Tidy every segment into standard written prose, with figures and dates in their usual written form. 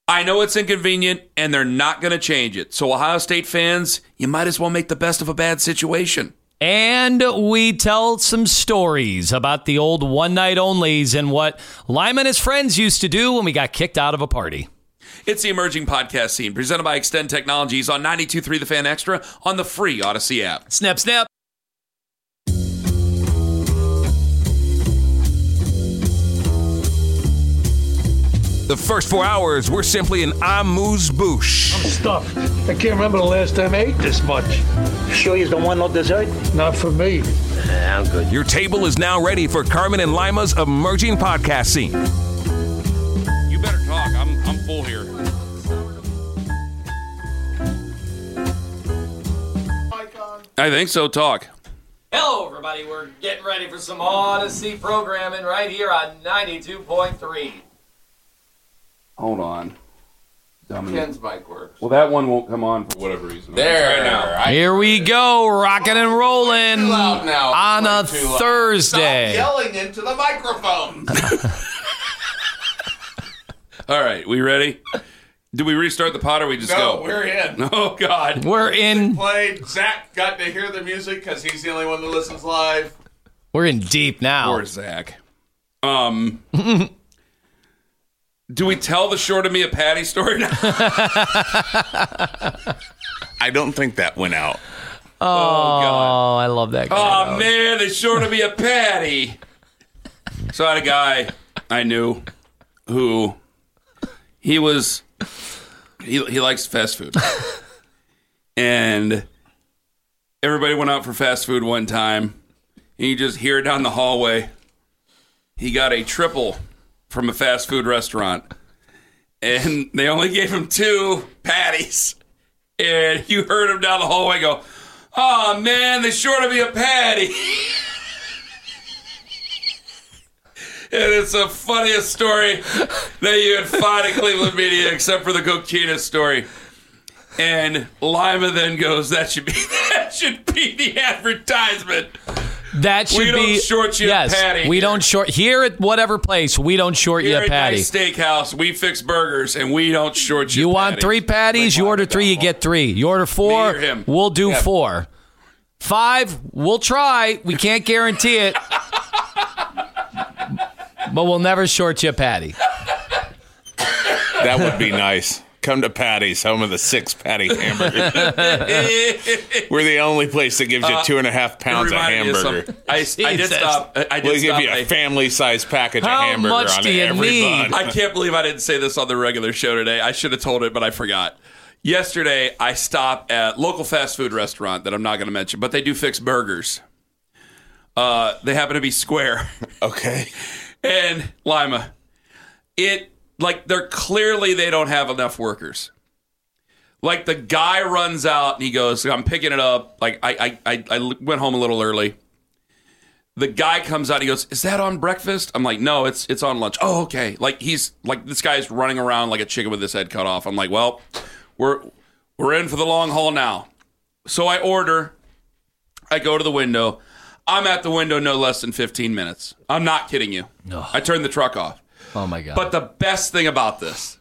I know it's inconvenient, and they're not going to change it. So, Ohio State fans, you might as well make the best of a bad situation. And we tell some stories about the old one-night-onlys and what Lima and his friends used to do when we got kicked out of a party. It's the Emerging Podcast Scene, presented by Extend Technologies on 92.3 The Fan Extra on the free Odyssey app. Snap, snap. The first 4 hours were simply an amuse-bouche. I'm stuffed. I can't remember the last time I ate this much. Sure you don't want no dessert? Not for me. I'm good. Your table is now ready for Carmen and Lima's Emerging Podcast Scene. You better talk. I'm full here. I think so. Talk. Hello, everybody. We're getting ready for some Odyssey programming right here on 92.3. Hold on. Dummy. Ken's mic works. Well, that one won't come on for whatever reason. There. Right now. Here we go, rocking and rolling Too loud now. on a Too loud. Thursday. Stop yelling into the microphone. All right, we ready? Do we restart the pod or we just No, go? we're in. Oh, God. We're in Zach got to hear the music because he's the only one that listens live. deep now. Poor Zach. Do we tell the short of me a patty story now? I don't think that went out. Oh, God. I love that guy. Oh, man, they short of me a patty. So I had a guy I knew who he likes fast food. And everybody went out for fast food one time. And you just hear it down the hallway. He got a triple from a fast food restaurant. And they only gave him 2 patties. And you heard him down the hallway go, "Oh, man, they short of me a patty." And it's the funniest story that you would find in Cleveland media, except for the Coquina story. And Lima then goes, that should be the advertisement. That should We be. don't short you a yes, patty we here. don't short here at whatever place. We don't short you Here a at patty. Nice Steakhouse, we fix burgers, and we don't short you You a want patty. 3 patties? You order 3, you get 3. You order 4, Me or him? we'll do Yeah. 4. 5, we'll try. We can't guarantee it. But we'll never short you a patty. That would be nice. Come to Patty's, home of the 6-patty hamburger. We're the only place that gives you 2.5 pounds of hamburger. I did Jesus. stop. I did We'll give stop. you a family-sized package How of hamburger much on do you every need? bun. I can't believe I didn't say this on the regular show today. I should have told it, but I forgot. Yesterday, I stopped at local fast food restaurant that I'm not going to mention, but they do fix burgers. They happen to be square. Okay. And Lima, they don't have enough workers. Like the guy runs out and he goes, "I'm picking it up." Like I went home a little early. The guy comes out and he goes, "Is that on breakfast?" I'm like, "No, it's on lunch." "Oh, okay." Like he's like, this guy's running around like a chicken with his head cut off. I'm like, "Well, we're in for the long haul now." So I order. I go to the window. I'm at the window no less than 15 minutes. I'm not kidding you. Ugh. I turned the truck off. Oh, my God. But the best thing about this,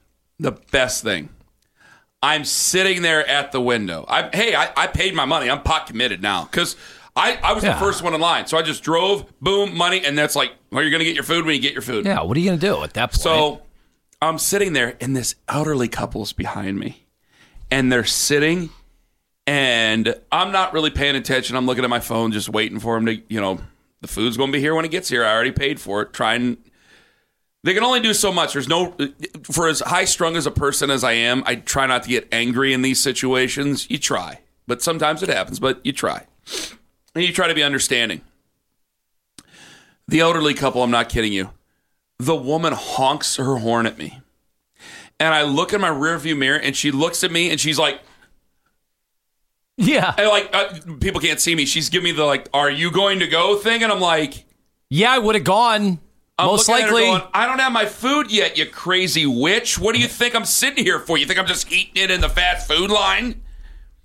I'm sitting there at the window. I paid my money. I'm pot committed now because I was the first one in line. So I just drove, boom, money, and that's like, well, you're going to get your food when you get your food. Yeah, what are you going to do at that point? So I'm sitting there, and this elderly couple's behind me, and they're sitting, and I'm not really paying attention. I'm looking at my phone, just waiting for them to, the food's going to be here when it gets here. I already paid for it. They can only do so much. There's no, for as high strung as a person as I am, I try not to get angry in these situations. You try, but sometimes it happens, but you try. And you try to be understanding. The elderly couple, I'm not kidding you. The woman honks her horn at me. And I look in my rearview mirror and she looks at me and she's like, yeah. And people can't see me. She's giving me the "Are you going to go?" thing. And I'm like, yeah, I would have gone. I'm Most looking at her likely. going, I don't have my food yet, you crazy witch. What do you think I'm sitting here for? You think I'm just eating it in the fast food line?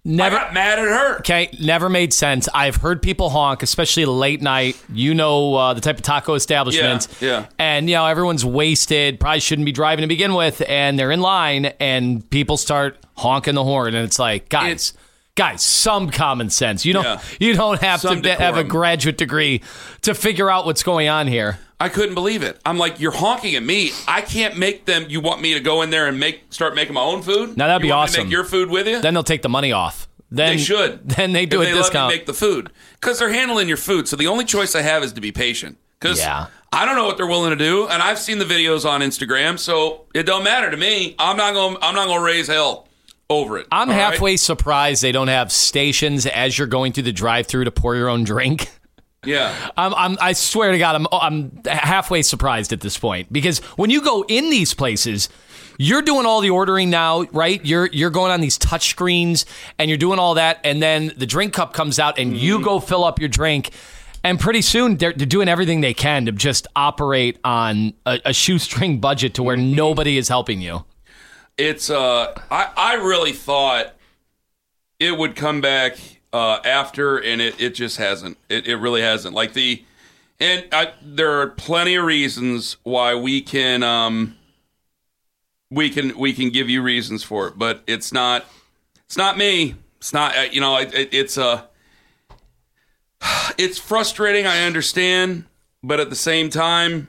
Never I got mad at her. Okay, never made sense. I've heard people honk, especially late night. The type of taco establishments. Yeah. And, everyone's wasted, probably shouldn't be driving to begin with, and they're in line, and people start honking the horn, and it's like, guys, some common sense. You don't have Some to have a decorum. graduate degree to figure out what's going on here. I couldn't believe it. I'm like, you're honking at me. I can't make them. You want me to go in there and start making my own food? Now, that'd be you want me awesome. to make your food with you? Then they'll take the money off. They should. Then they do if a they discount. Let me make the food because they're handling your food. So the only choice I have is to be patient. Because I don't know what they're willing to do, and I've seen the videos on Instagram, so it don't matter to me. I'm not going to raise hell over it. I'm halfway surprised they don't have stations as you're going through the drive-thru to pour your own drink. Yeah, I swear to God, I'm halfway surprised at this point because when you go in these places, you're doing all the ordering now, right? You're going on these touch screens and you're doing all that, and then the drink cup comes out and you go fill up your drink, and pretty soon they're doing everything they can to just operate on a shoestring budget to where nobody is helping you. It's I really thought it would come back after, and it just hasn't. It really hasn't. There are plenty of reasons why we can give you reasons for it, but it's not me. It's not it's frustrating. I understand, but at the same time,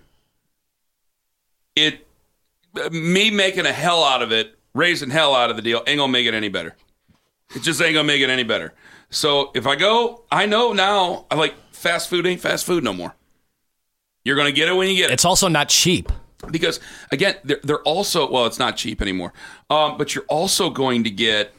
me making a hell out of it, raising hell out of the deal, ain't gonna make it any better. It just ain't gonna make it any better. So if I go, I know now, fast food ain't fast food no more. You're gonna get it when you get it. It's also not cheap. Because, again, they're also, well, it's not cheap anymore. But you're also going to get,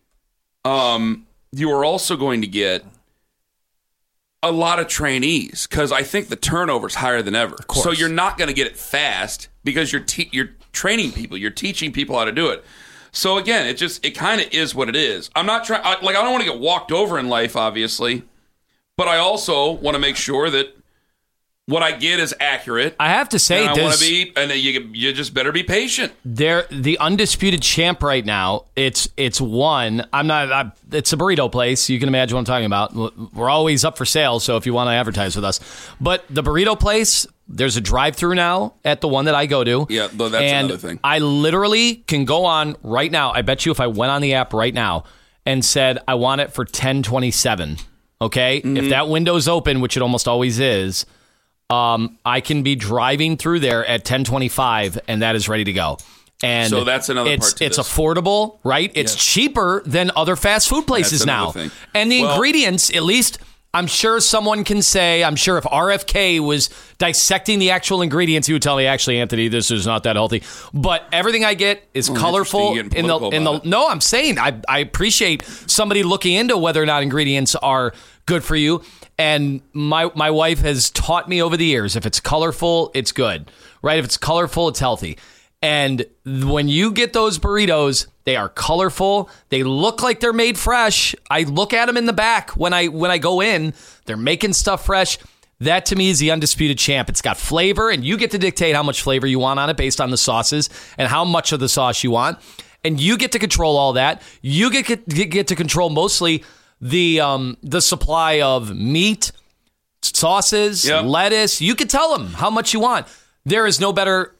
a lot of trainees, because I think the turnover's higher than ever. So you're not going to get it fast because you're training people, you're teaching people how to do it. So again, it kind of is what it is. I'm not trying, I don't want to get walked over in life, obviously, but I also want to make sure that what I get is accurate. I have to say, you just better be patient. They're the undisputed champ right now. It's one. It's a burrito place. You can imagine what I'm talking about. We're always up for sale, so if you want to advertise with us. But the burrito place, there's a drive-thru now at the one that I go to. Yeah, that's another thing. I literally can go on right now. I bet you if I went on the app right now and said I want it for $10.27, okay? Mm-hmm. If that window's open, which it almost always is, I can be driving through there at 10:25, and that is ready to go. And so that's another part to it's this. affordable, right? It's cheaper than other fast food places now. Thing. And the ingredients, at least, I'm sure someone can say, I'm sure if RFK was dissecting the actual ingredients, he would tell me, actually, Anthony, this is not that healthy. But everything I get is colorful. No, I'm saying I appreciate somebody looking into whether or not ingredients are good for you. And my wife has taught me over the years, if it's colorful, it's good, right? If it's colorful, it's healthy. And when you get those burritos, they are colorful. They look like they're made fresh. I look at them in the back when I go in. They're making stuff fresh. That, to me, is the undisputed champ. It's got flavor, and you get to dictate how much flavor you want on it based on the sauces and how much of the sauce you want. And you get to control all that. You get to control mostly the supply of meat, sauces, lettuce. You can tell them how much you want. There is no better.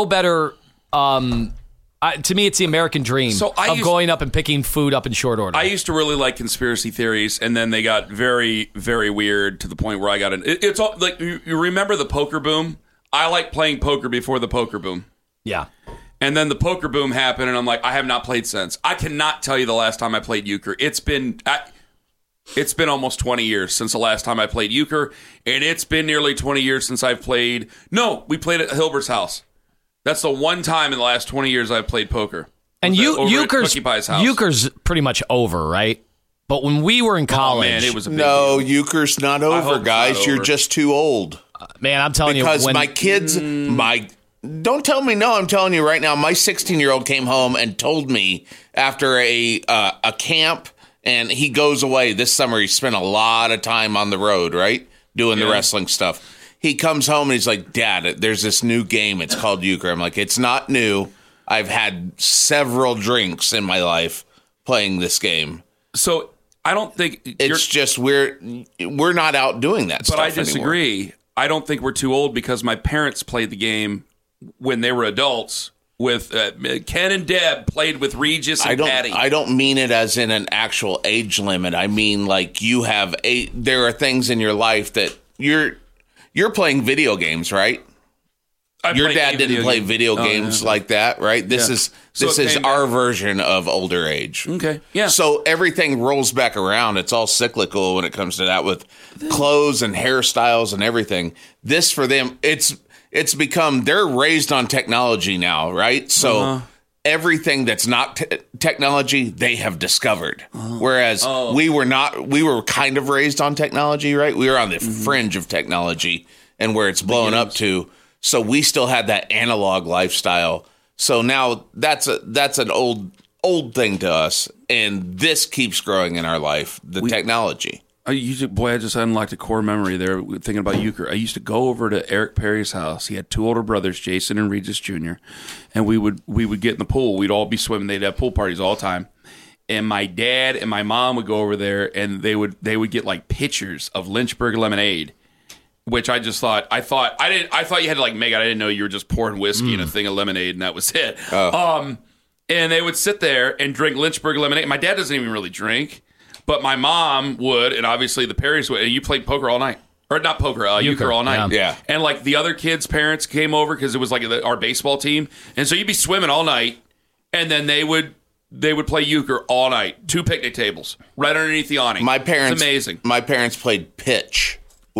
To me, it's the American dream of going up and picking food up in short order. I used to really like conspiracy theories, and then they got very, very weird to the point where I got in. It's all like, you remember the poker boom? I like playing poker before the poker boom. Yeah. And then the poker boom happened, and I'm like, I have not played since. I cannot tell you the last time I played euchre. It's been almost 20 years since the last time I played euchre, and it's been nearly 20 years since I've played. No, we played at Hilbert's house. That's the one time in the last 20 years I've played poker. And euchre's pretty much over, right? But when we were in college, man, it was a big deal. Euchre's not over, guys. Not over. You're just too old. Man, I'm telling because you, my kids, don't tell me no. I'm telling you right now, my 16-year-old came home and told me after a camp. And he goes away this summer. He spent a lot of time on the road, right? Doing the wrestling stuff. He comes home and he's like, Dad, there's this new game. It's called euchre. I'm like, it's not new. I've had several drinks in my life playing this game. So I don't think it's just we're not out doing that stuff But I disagree. anymore. I don't think we're too old because my parents played the game when they were adults with Ken and Deb played with Regis and Patty. I don't mean it as in an actual age limit. I mean like there are things in your life that you're playing video games, right? Your dad didn't play video games like that, right? This is our version of older age. Okay, yeah. So everything rolls back around. It's all cyclical when it comes to that with clothes and hairstyles and everything. This for them, it's become they're raised on technology now, right? So everything that's not technology, they have discovered. Whereas we were not. We were kind of raised on technology, right? We were on the fringe of technology and where it's blown up to. So we still had that analog lifestyle. So now that's an old thing to us, and this keeps growing in our life. The technology. I just unlocked a core memory there thinking about euchre. I used to go over to Eric Perry's house. He had two older brothers, Jason and Regis Jr., and we would get in the pool. We'd all be swimming. They'd have pool parties all the time. And my dad and my mom would go over there, and they would get like pitchers of Lynchburg lemonade. Which I thought you had to like make it. I didn't know you were just pouring whiskey in a thing of lemonade and that was it. And they would sit there and drink Lynchburg lemonade. My dad doesn't even really drink, but my mom would, and obviously the Perrys would. And you played poker all night, or not poker, euchre all night. Yeah. And like the other kids' parents came over because it was like our baseball team, and so you'd be swimming all night, and then they would play euchre all night. 2 picnic tables right underneath the awning. It's amazing. My parents played pitch.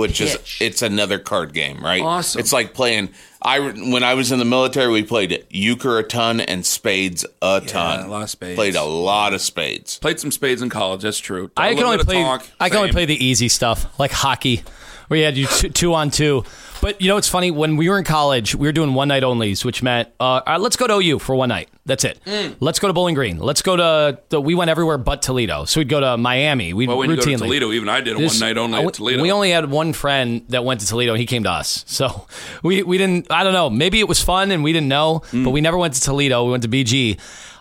It's another card game, right? Awesome. It's like playing. When I was in the military, we played euchre a ton and spades a ton. A lot of spades. Played a lot of spades. Played some spades in college. That's true. I can only play the easy stuff like hockey, where you had you 2-on-2. But you know what's funny? When we were in college, we were doing one night onlys, which meant let's go to OU for one night. That's it. Let's go to Bowling Green. Let's go to. We went everywhere but Toledo. So we'd go to Miami. We when you routinely go to Toledo, even I did a one night only at Toledo. We only had one friend that went to Toledo. And he came to us, so we didn't. I don't know. Maybe it was fun and we didn't know, but we never went to Toledo. We went to BG.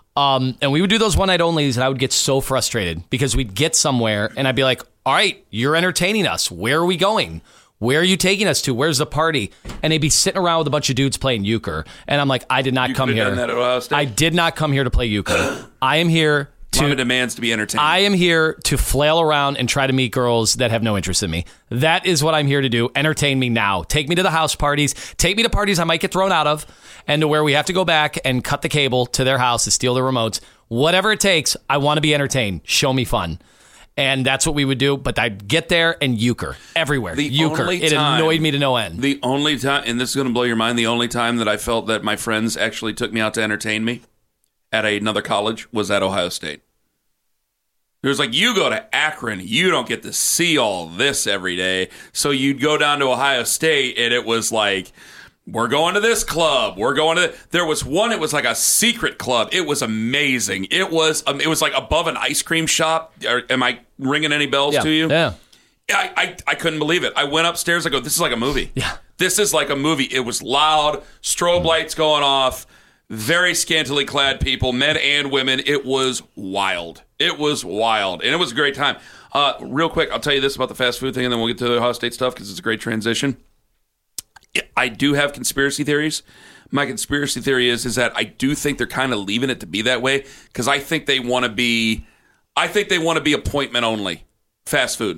And we would do those one night onlys, and I would get so frustrated because we'd get somewhere and I'd be like, "All right, you're entertaining us. Where are we going? Where are you taking us to? Where's the party?" And they'd be sitting around with a bunch of dudes playing euchre. And I'm like, I did not come here. Done that at Ohio State. I did not come here to play euchre. I am here Mama demands to be entertained. I am here to flail around and try to meet girls that have no interest in me. That is what I'm here to do. Entertain me now. Take me to the house parties. Take me to parties I might get thrown out of, and to where we have to go back and cut the cable to their house to steal their remotes. Whatever it takes, I want to be entertained. Show me fun. And that's what we would do. But I'd get there and euchre everywhere. Euchre. It annoyed me to no end. The only time, and this is going to blow your mind, the only time that I felt that my friends actually took me out to entertain me at another college was at Ohio State. It was like, you go to Akron, you don't get to see all this every day. So you'd go down to Ohio State, and it was like, we're going to this club. We're going to. There was one. It was like a secret club. It was amazing. It was like above an ice cream shop. Am I ringing any bells to you? Yeah. I couldn't believe it. I went upstairs. I go, this is like a movie. Yeah. This is like a movie. It was loud. Strobe lights going off. Very scantily clad people, men and women. It was wild. It was wild, and it was a great time. Real quick, I'll tell you this about the fast food thing, and then we'll get to the Ohio State stuff because it's a great transition. I do have conspiracy theories. My conspiracy theory is that I do think they're kind of leaving it to be that way because I think they want to be. I think they want to be appointment only fast food.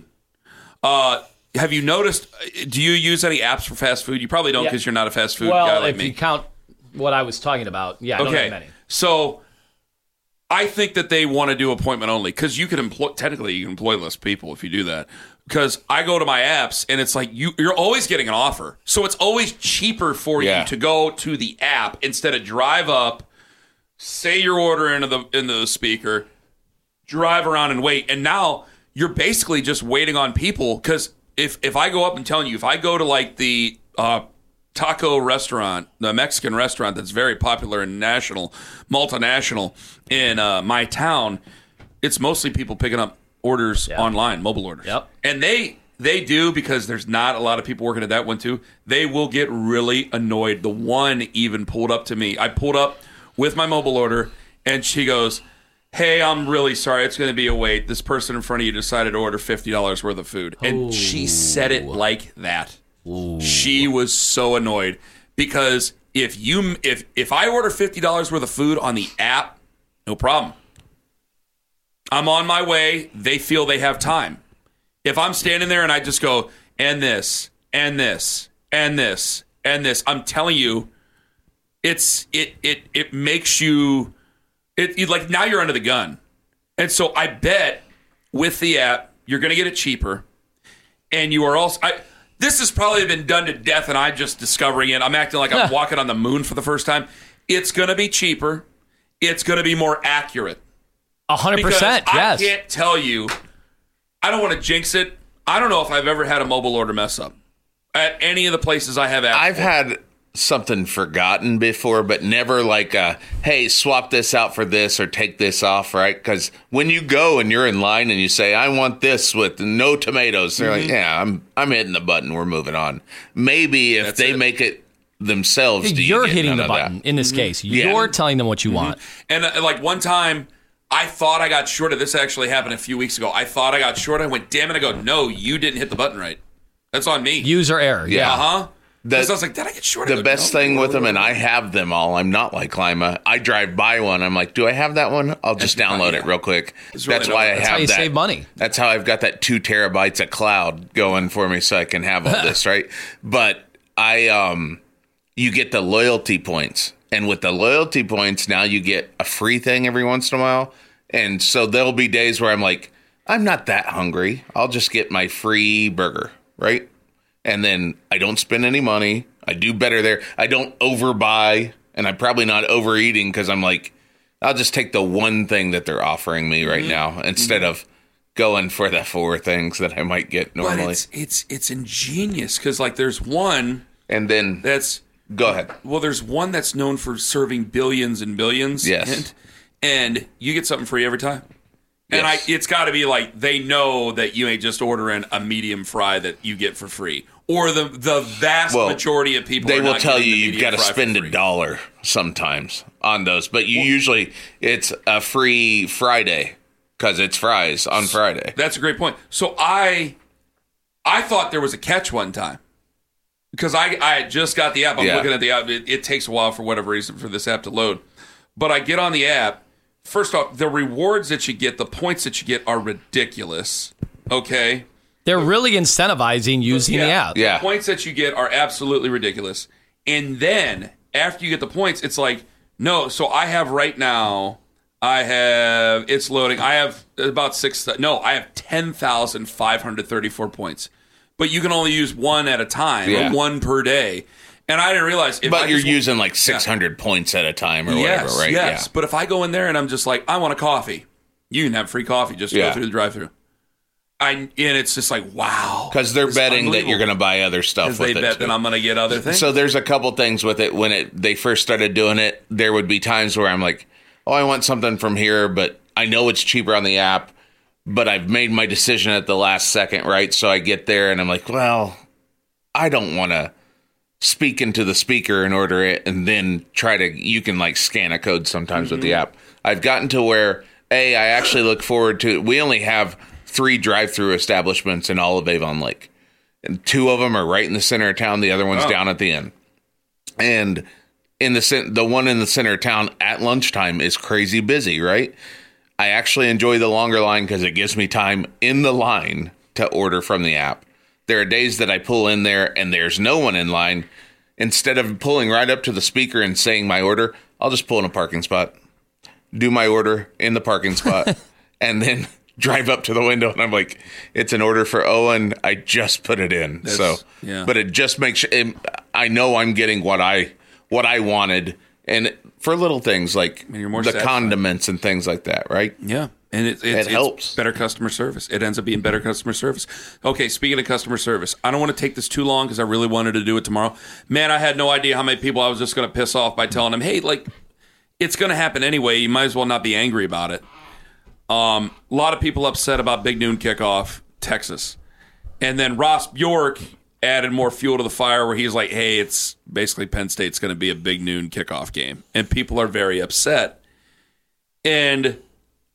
Have you noticed? Do you use any apps for fast food? You probably don't because you're not a fast food guy like me. Well, if you count what I was talking about, I don't have many. So I think that they want to do appointment only because you can employ less people if you do that. Because I go to my apps and it's like you're always getting an offer. So it's always cheaper for you to go to the app instead of drive up, say your order into the speaker, drive around and wait. And now you're basically just waiting on people. Because if I go up and telling you, if I go to like the taco restaurant, the Mexican restaurant that's very popular and multinational in my town, it's mostly people picking up orders online, mobile orders. Yep. And they do, because there's not a lot of people working at that one too, they will get really annoyed. The one even pulled up to me. I pulled up with my mobile order and she goes, hey, I'm really sorry. It's going to be a wait. This person in front of you decided to order $50 worth of food. And she said it like that. Ooh. She was so annoyed because if I order $50 worth of food on the app, no problem. I'm on my way. They feel they have time. If I'm standing there and I just go, and this, and this, and this, and this, I'm telling you, it makes you, like now you're under the gun. And so I bet with the app, you're going to get it cheaper. And you are also, this has probably been done to death and I'm just discovering it. I'm acting like I'm walking on the moon for the first time. It's going to be cheaper. It's going to be more accurate. 100%, because yes. I can't tell you, I don't want to jinx it. I don't know if I've ever had a mobile order mess up at any of the places I have asked I've for. had something forgotten before, but never like, hey, swap this out for this or take this off, right? Because when you go and you're in line and you say, I want this with no tomatoes, they're like, yeah, I'm hitting the button. We're moving on. Maybe if they make it themselves, you're hitting the button in this case. You're telling them what you want. And like one time, I thought I got shorted. This actually happened a few weeks ago. I thought I got shorted. I went, damn it. I go, no, you didn't hit the button right. That's on me. User error. Yeah. Uh-huh. Because I was like, did I get shorted? The best thing with them, and I have them all, I'm not like Lima. I drive by one. I'm like, do I have that one? I'll just download it real quick. That's why I have that. That's how you save money. That's how I've got that 2 terabytes of cloud going for me so I can have all this, right? But you get the loyalty points. And with the loyalty points, now you get a free thing every once in a while. And so there'll be days where I'm like, I'm not that hungry. I'll just get my free burger, right? And then I don't spend any money. I do better there. I don't overbuy. And I'm probably not overeating because I'm like, I'll just take the one thing that they're offering me right now instead of going for the 4 things that I might get normally. But it's ingenious because like there's one. And then that's... Go ahead. Well, there's one that's known for serving billions and billions. Yes. And you get something free every time. Yes. And it's got to be like they know that you ain't just ordering a medium fry that you get for free. Or the vast majority of people they are will not tell you getting the you've got to spend $1 sometimes on those. But usually it's a free Friday because it's fries on Friday. That's a great point. So I thought there was a catch one time. Because I had just got the app. I'm looking at the app. It takes a while for whatever reason for this app to load. But I get on the app. First off, the rewards that you get, the points that you get are ridiculous. Okay? They're really incentivizing using the app. The points that you get are absolutely ridiculous. And then, after you get the points, it's like, no, so I have right now, it's loading. I have about I have 10,534 points. But you can only use one at a time, or one per day. And I didn't realize... But you're using like 600 points at a time or whatever, right? Yes, yeah. But if I go in there and I'm just like, I want a coffee, you can have free coffee just to go through the drive-thru. And it's just like, wow. Because they're betting that you're going to buy other stuff with it. Because they bet that I'm going to get other things. So there's a couple things with it. When they first started doing it, there would be times where I'm like, oh, I want something from here, but I know it's cheaper on the app. But I've made my decision at the last second, right? So I get there and I'm like, well, I don't want to speak into the speaker and order it and then you can like scan a code sometimes with the app. I've gotten to where, I actually look forward to, we only have 3 drive-through establishments in all of Avon Lake. And 2 of them are right in the center of town. The other one's down at the end. And the one in the center of town at lunchtime is crazy busy, right? I actually enjoy the longer line because it gives me time in the line to order from the app. There are days that I pull in there and there's no one in line. Instead of pulling right up to the speaker and saying my order, I'll just pull in a parking spot, do my order in the parking spot, and then drive up to the window. And I'm like, it's an order for Owen. I just put it in. But it just makes I know I'm getting what I wanted. And for little things like the condiments and things like that, right? Yeah. And it helps. It's better customer service. It ends up being better customer service. Okay, speaking of customer service, I don't want to take this too long because I really wanted to do it tomorrow. Man, I had no idea how many people I was just going to piss off by telling them, hey, like, it's going to happen anyway. You might as well not be angry about it. A lot of people upset about Big Noon Kickoff, Texas. And then Ross Bjork added more fuel to the fire where he's like, hey, it's basically Penn State's going to be a Big Noon Kickoff game. And people are very upset. And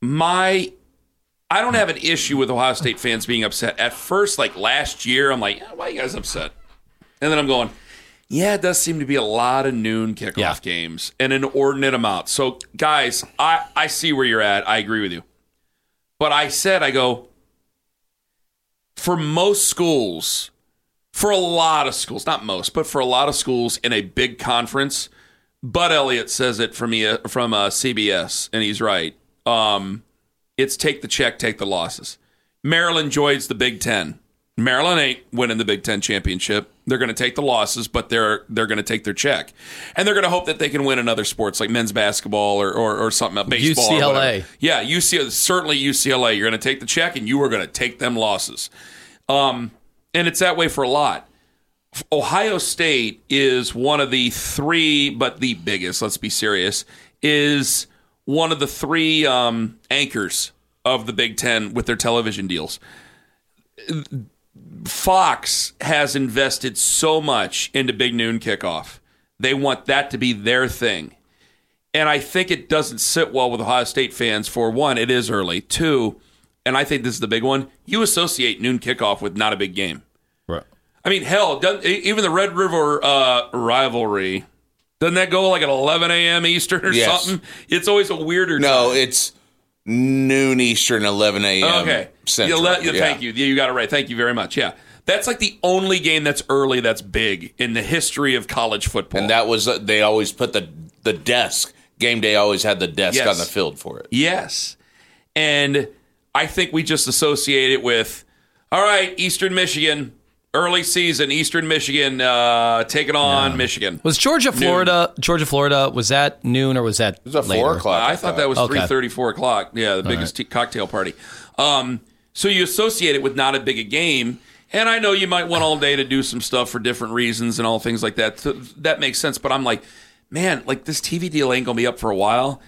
I don't have an issue with Ohio State fans being upset. At first, like last year, I'm like, why are you guys upset? And then I'm going, yeah, it does seem to be a lot of noon kickoff games, an inordinate amount. So, guys, I see where you're at. I agree with you. But I go, for most schools, for a lot of schools, not most, but for a lot of schools in a big conference, Bud Elliott says it from CBS, and he's right. It's take the check, take the losses. Maryland joins the Big Ten. Maryland ain't winning the Big Ten championship. They're going to take the losses, but they're going to take their check. And they're going to hope that they can win in other sports like men's basketball or something, baseball. UCLA. Or whatever. Yeah, certainly UCLA. You're going to take the check, and you are going to take them losses. And it's that way for a lot. Ohio State is one of the three, but the biggest, let's be serious, is one of the three anchors of the Big Ten with their television deals. Fox has invested so much into Big Noon Kickoff. They want that to be their thing. And I think it doesn't sit well with Ohio State fans. For one, it is early. Two, and I think this is the big one, you associate noon kickoff with not a big game. Right. I mean, hell, even the Red River rivalry, doesn't that go like at 11 a.m. Eastern or something? It's always a weirder time. No, it's noon Eastern, 11 a.m. Okay. Central. Thank you. You got it right. Thank you very much. Yeah. That's like the only game that's early that's big in the history of college football. And that was, they always put the desk, game day always had the desk on the field for it. Yes. And I think we just associate it with, all right, Eastern Michigan, early season, Eastern Michigan taking on Michigan. Was Georgia, Florida, was that noon or was that It was at later? 4 o'clock. I thought that was 3:30, 4 o'clock. Yeah, the biggest cocktail party. So you associate it with not a big a game. And I know you might want all day to do some stuff for different reasons and all things like that. So that makes sense. But I'm like, man, like this TV deal ain't going to be up for a while.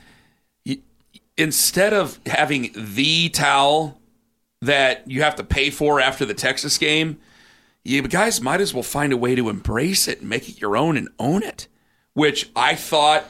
Instead of having the towel that you have to pay for after the Texas game, you guys might as well find a way to embrace it and make it your own and own it. Which I thought,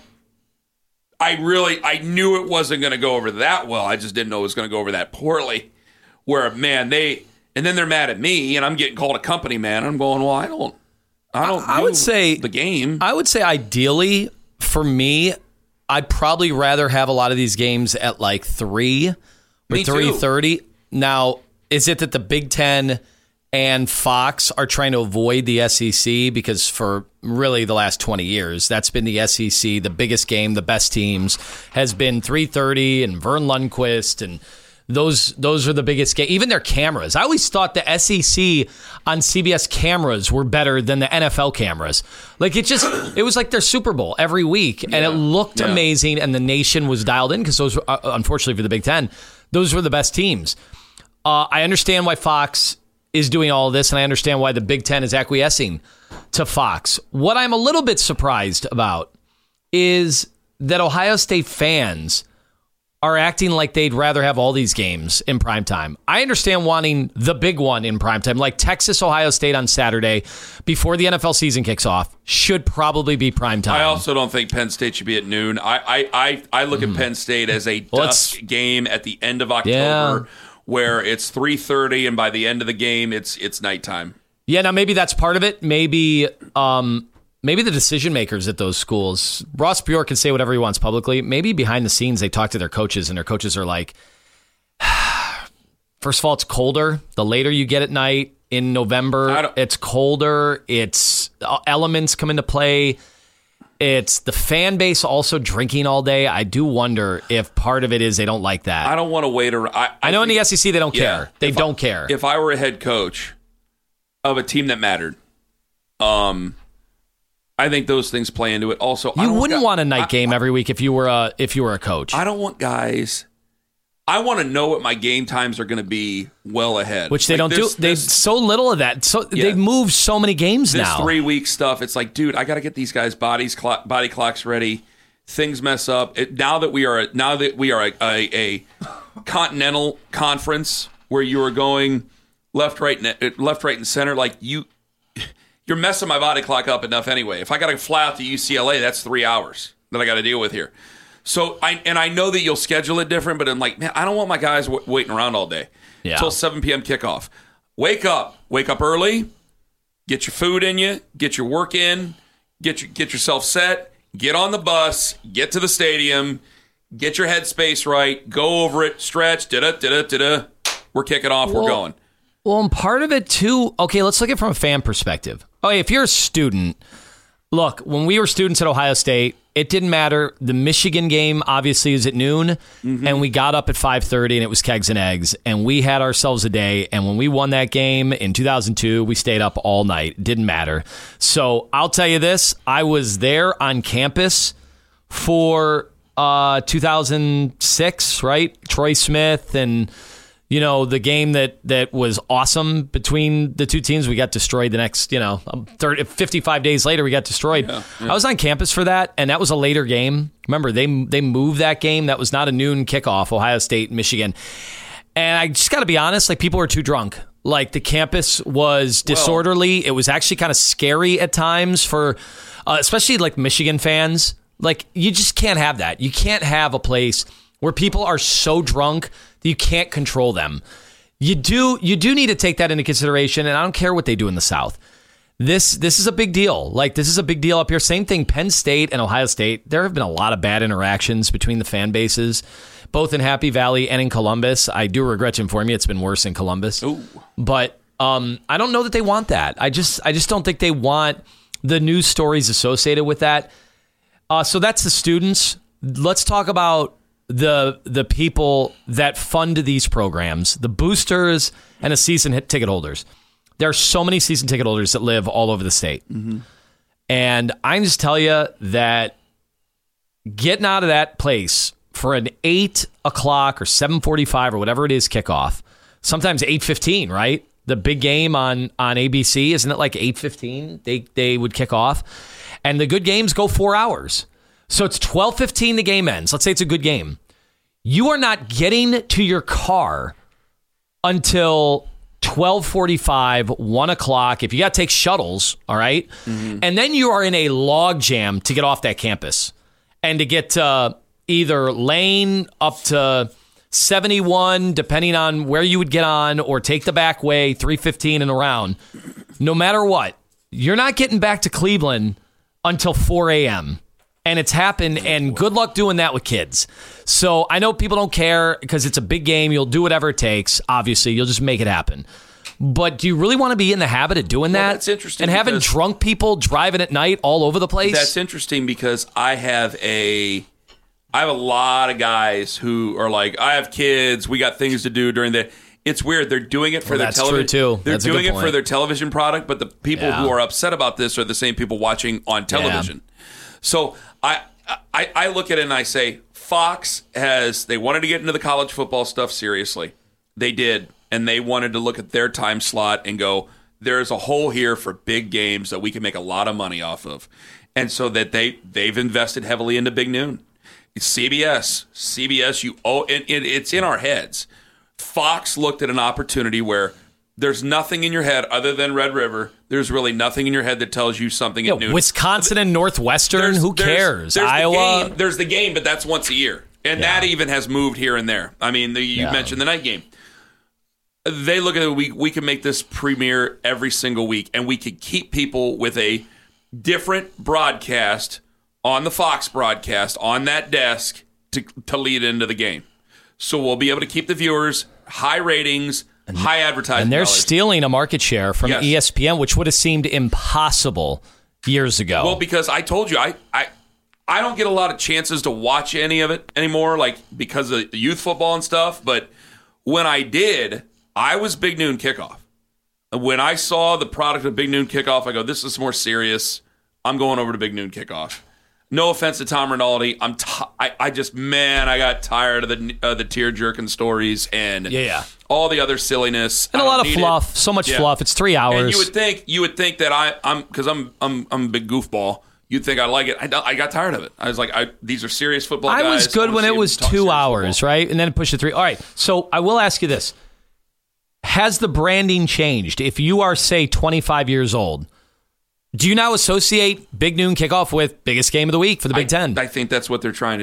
I knew it wasn't going to go over that well. I just didn't know it was going to go over that poorly. Where, man, and then they're mad at me, and I'm getting called a company man. I'm going, well, I would say the game. I would say ideally, for me, I'd probably rather have a lot of these games at like 3 or 3:30. Now, is it that the Big Ten and Fox are trying to avoid the SEC? Because for really the last 20 years, that's been the SEC, the biggest game, the best teams, has been 3:30 and Vern Lundquist and those are the biggest game. Even their cameras. I always thought the SEC on CBS cameras were better than the NFL cameras. Like it was like their Super Bowl every week, and it looked amazing, and the nation was dialed in because those were, unfortunately for the Big Ten, those were the best teams. I understand why Fox is doing all of this, and I understand why the Big Ten is acquiescing to Fox. What I'm a little bit surprised about is that Ohio State fans are acting like they'd rather have all these games in primetime. I understand wanting the big one in primetime, like Texas-Ohio State on Saturday before the NFL season kicks off should probably be primetime. I also don't think Penn State should be at noon. I look at Penn State as a dusk game at the end of October where it's 3:30 and by the end of the game it's nighttime. Yeah, now maybe that's part of it. Maybe the decision makers at those schools, Ross Bjork can say whatever he wants publicly. Maybe behind the scenes they talk to their coaches, and their coaches are like, first of all, it's colder. The later you get at night in November, it's colder. It's elements come into play. It's the fan base also drinking all day. I do wonder if part of it is they don't like that. I don't want to wait around. I know in the SEC they don't care. They don't care. If I were a head coach of a team that mattered, I think those things play into it. Also, you wouldn't want a night game every week if you were a coach. I don't want guys. I want to know what my game times are going to be well ahead, which they don't do. They so little of that. So they've moved so many games now. This 3-week stuff. It's like, dude, I got to get these guys' body clocks ready. Things mess up. Now that we are a continental conference where you are going left, right, and center, like you're messing my body clock up enough anyway. If I got to fly out to UCLA, that's 3 hours that I got to deal with here. So I know that you'll schedule it different, but I'm like, man, I don't want my guys waiting around all day until 7 p.m. kickoff. Wake up early, get your food in you, get your work in, get yourself set, get on the bus, get to the stadium, get your headspace right, go over it, stretch, da-da. We're kicking off, we're going. Well, and part of it too, okay, let's look at it from a fan perspective. Okay, if you're a student, look, when we were students at Ohio State, it didn't matter. The Michigan game obviously is at noon, and we got up at 5:30, and it was kegs and eggs, and we had ourselves a day. And when we won that game in 2002, we stayed up all night. It didn't matter. So I'll tell you this: I was there on campus for 2006, right? Troy Smith and. The game that was awesome between the two teams, we got destroyed the next, 55 days later, we got destroyed. Yeah. I was on campus for that, and that was a later game. Remember, they moved that game. That was not a noon kickoff, Ohio State, Michigan. And I just got to be honest, people were too drunk. The campus was disorderly. It was actually kind of scary at times for, especially Michigan fans. You just can't have that. You can't have a place where people are so drunk that you can't control them. You do need to take that into consideration, and I don't care what they do in the South. This is a big deal. This is a big deal up here. Same thing, Penn State and Ohio State. There have been a lot of bad interactions between the fan bases, both in Happy Valley and in Columbus. I do regret to inform you it's been worse in Columbus. Ooh. But I don't know that they want that. I just don't think they want the news stories associated with that. So that's the students. Let's talk about the people that fund these programs, the boosters and the season ticket holders. There are so many season ticket holders that live all over the state. Mm-hmm. And I can just tell you that getting out of that place for an 8 o'clock or 7:45 or whatever it is kickoff, sometimes 8:15, right? The big game on ABC, isn't it 8:15 they would kick off? And the good games go 4 hours. So it's 12:15 the game ends. Let's say it's a good game. You are not getting to your car until 12:45, 1 o'clock. If you got to take shuttles, all right? Mm-hmm. And then you are in a log jam to get off that campus and to get to either Lane up to 71, depending on where you would get on, or take the back way, 315 and around. No matter what, you're not getting back to Cleveland until 4 a.m., and it's happened, and good luck doing that with kids. So I know people don't care because it's a big game. You'll do whatever it takes. Obviously, you'll just make it happen. But do you really want to be in the habit of doing that? That's interesting. And having drunk people driving at night all over the place? That's interesting because I have a lot of guys who are I have kids. We got things to do during the... It's weird. They're doing it for their television. That's true, too. They're doing it for their television product, but the people who are upset about this are the same people watching on television. Yeah. So I look at it and I say, Fox they wanted to get into the college football stuff seriously. They did. And they wanted to look at their time slot and go, there's a hole here for big games that we can make a lot of money off of. And so that they've invested heavily into Big Noon. CBS, it's in our heads. Fox looked at an opportunity where there's nothing in your head other than Red River. There's really nothing in your head that tells you something at noon. Wisconsin and Northwestern, who cares? Iowa. There's the game, but that's once a year. And that even has moved here and there. I mean, you mentioned the night game. They look at it, we can make this premiere every single week, and we could keep people with a different broadcast on the Fox broadcast on that desk to lead into the game. So we'll be able to keep the viewers, high ratings, high advertising. And they're dollars. Stealing a market share from ESPN, which would have seemed impossible years ago. Well, because I told you, I don't get a lot of chances to watch any of it anymore, because of the youth football and stuff. But when I did, I was Big Noon Kickoff. When I saw the product of Big Noon Kickoff, I go, this is more serious. I'm going over to Big Noon Kickoff. No offense to Tom Rinaldi. I got tired of the tear-jerking stories and all the other silliness. And a lot of fluff. So much fluff. It's 3 hours. And you would think that because I'm a big goofball, you'd think I like it. I got tired of it. I was like, these are serious football guys. I was good when it was 2 hours, right? And then it pushed to 3. All right. So I will ask you this. Has the branding changed? If you are, say, 25 years old, do you now associate Big Noon Kickoff with biggest game of the week for the Big Ten? I think that's what they're trying to do.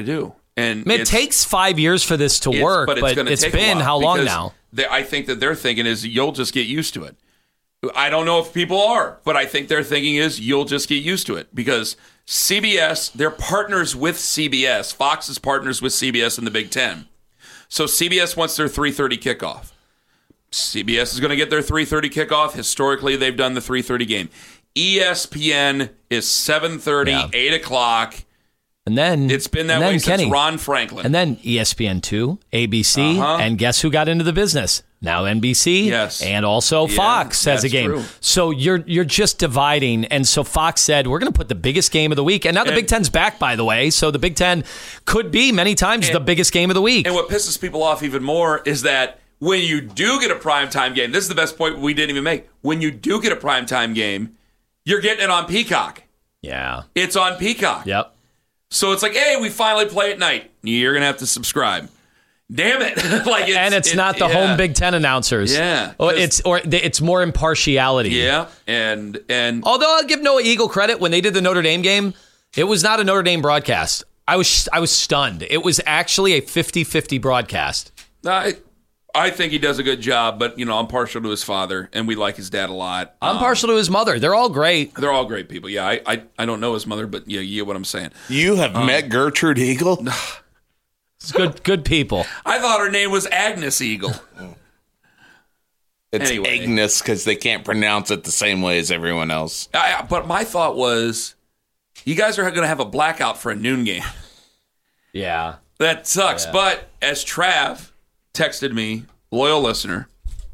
And I mean, it takes 5 years for this to work, but it's been how long now? I think that they're thinking is you'll just get used to it. I don't know if people are, but I think their thinking is you'll just get used to it because CBS, they're partners with CBS. Fox is partners with CBS in the Big Ten. So CBS wants their 3:30 kickoff. CBS is going to get their 3:30 kickoff. Historically, they've done the 3:30 game. ESPN is 7:30, 8 o'clock. And then it's been that way since Ron Franklin. And then ESPN2, ABC, and guess who got into the business? Now NBC, yes, and also Fox has a game. True. So you're just dividing. And so Fox said, we're going to put the biggest game of the week. And now the Big Ten's back, by the way. So the Big Ten could be many times the biggest game of the week. And what pisses people off even more is that when you do get a primetime game, this is the best point we didn't even make. When you do get a primetime game, you're getting it on Peacock. Yeah. It's on Peacock. Yep. So it's like, hey, we finally play at night. You're going to have to subscribe. Damn it. It's not the home Big Ten announcers. Yeah. It's more impartiality. Yeah. And although I'll give Noah Eagle credit, when they did the Notre Dame game, it was not a Notre Dame broadcast. I was stunned. It was actually a 50-50 broadcast. I think he does a good job, but, I'm partial to his father, and we like his dad a lot. I'm partial to his mother. They're all great. They're all great people. Yeah, I don't know his mother, but you get what I'm saying. You have met Gertrude Eagle? It's good people. I thought her name was Agnes Eagle. It's Agnes because they can't pronounce it the same way as everyone else. But my thought was, you guys are going to have a blackout for a noon game. Yeah. That sucks. Yeah. But as Trav texted me, loyal listener,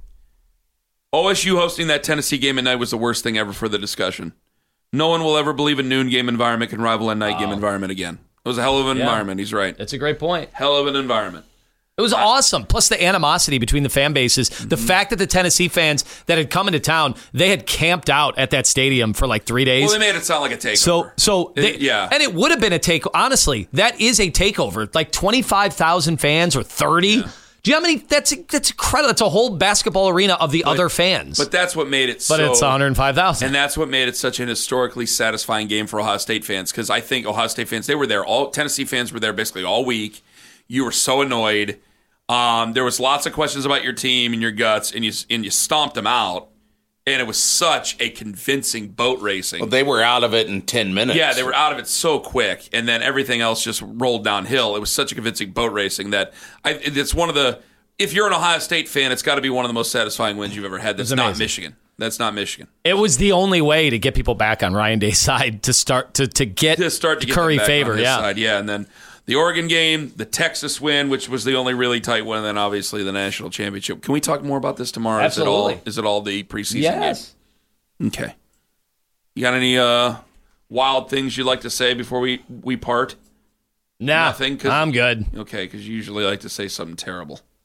OSU hosting that Tennessee game at night was the worst thing ever for the discussion. No one will ever believe a noon game environment can rival a night game environment again. It was a hell of an environment. He's right. That's a great point. Hell of an environment. It was awesome. Plus the animosity between the fan bases. Mm-hmm. The fact that the Tennessee fans that had come into town, they had camped out at that stadium for like 3 days. Well, they made it sound like a takeover. And it would have been a takeover. Honestly, that is a takeover. Like 25,000 fans or 30. Yeah. Do you know how many? That's incredible. That's a whole basketball arena of the other fans. But that's what made it But it's 105,000. And that's what made it such an historically satisfying game for Ohio State fans, because I think Ohio State fans, they were there. All Tennessee fans were there basically all week. You were so annoyed. There was lots of questions about your team and your guts, and you stomped them out. And it was such a convincing boat racing. Well, they were out of it in 10 minutes. Yeah, they were out of it so quick. And then everything else just rolled downhill. It was such a convincing boat racing that it's one of the, if you're an Ohio State fan, it's got to be one of the most satisfying wins you've ever had. That's not Michigan. That's not Michigan. It was the only way to get people back on Ryan Day's side to get Curry favor. On his side. Yeah, and then the Oregon game, the Texas win, which was the only really tight one, and then obviously the national championship. Can we talk more about this tomorrow? Absolutely. Is it all the preseason yes. game? Okay. You got any wild things you'd like to say before we part? Nah, Nothing? I'm good. Okay, because you usually like to say something terrible.